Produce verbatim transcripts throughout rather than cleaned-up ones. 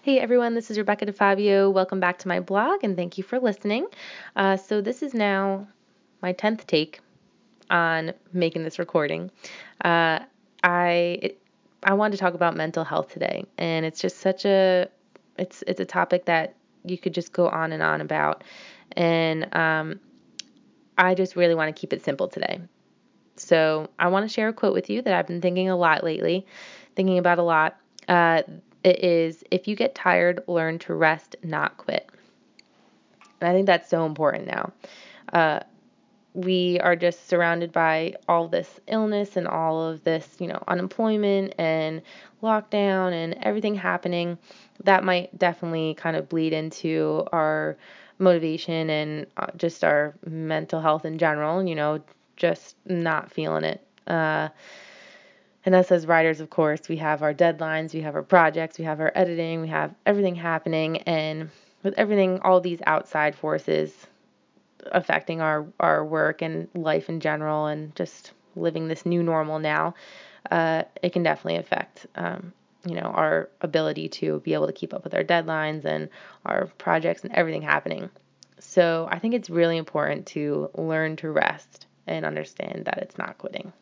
Hey everyone, this is Rebecca DeFabio. Welcome back to my blog and thank you for listening. Uh, so, this is now my tenth take on making this recording. Uh, I it, I wanted to talk about mental health today, and it's just such a it's it's a topic that you could just go on and on about, and um, I just really want to keep it simple today. So, I want to share a quote with you that I've been thinking a lot lately, thinking about a lot. Uh, it is, if you get tired, learn to rest, not quit. And I think that's so important now. Uh, we are just surrounded by all this illness and all of this, you know, unemployment and lockdown and everything happening. That might definitely kind of bleed into our motivation and uh, just our mental health in general, you know, just not feeling it. Uh, and us as writers, of course, we have our deadlines, we have our projects, we have our editing, we have everything happening. And with everything, all these outside forces affecting our, our work and life in general and just living this new normal now, uh, it can definitely affect, um, you know, our ability to be able to keep up with our deadlines and our projects and everything happening. So I think it's really important to learn to rest and understand that it's not quitting.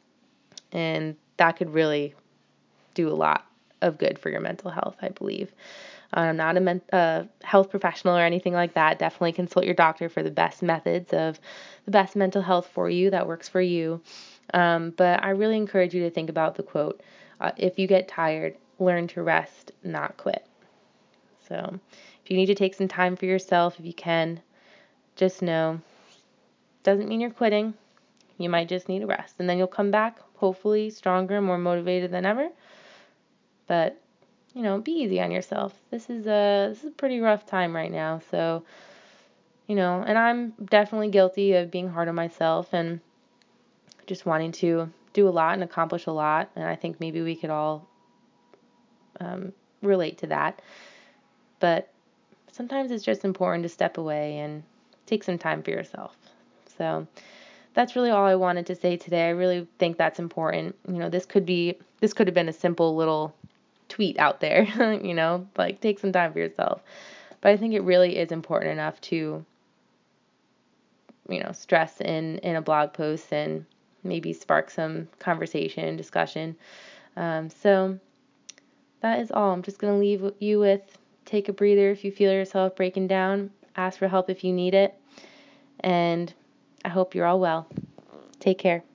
And that could really do a lot of good for your mental health, I believe. I'm not a men- uh, health professional or anything like that. Definitely consult your doctor for the best methods of the best mental health for you that works for you. Um, but I really encourage you to think about the quote, uh, if you get tired, learn to rest, not quit. So if you need to take some time for yourself, if you can, just know, doesn't mean you're quitting. You might just need a rest. And then you'll come back, hopefully, stronger, more motivated than ever. But you know, be easy on yourself. This is a this is a pretty rough time right now. So, you know, and I'm definitely guilty of being hard on myself and just wanting to do a lot and accomplish a lot. And I think maybe we could all um, relate to that. But sometimes it's just important to step away and take some time for yourself. So that's really all I wanted to say today. I really think that's important. You know, this could be this could have been a simple little tweet out there, you know, like take some time for yourself. But I think it really is important enough to, you know, stress in, in a blog post and maybe spark some conversation, discussion. Um, so that is all. I'm just going to leave you with take a breather if you feel yourself breaking down. Ask for help if you need it. And I hope you're all well. Take care.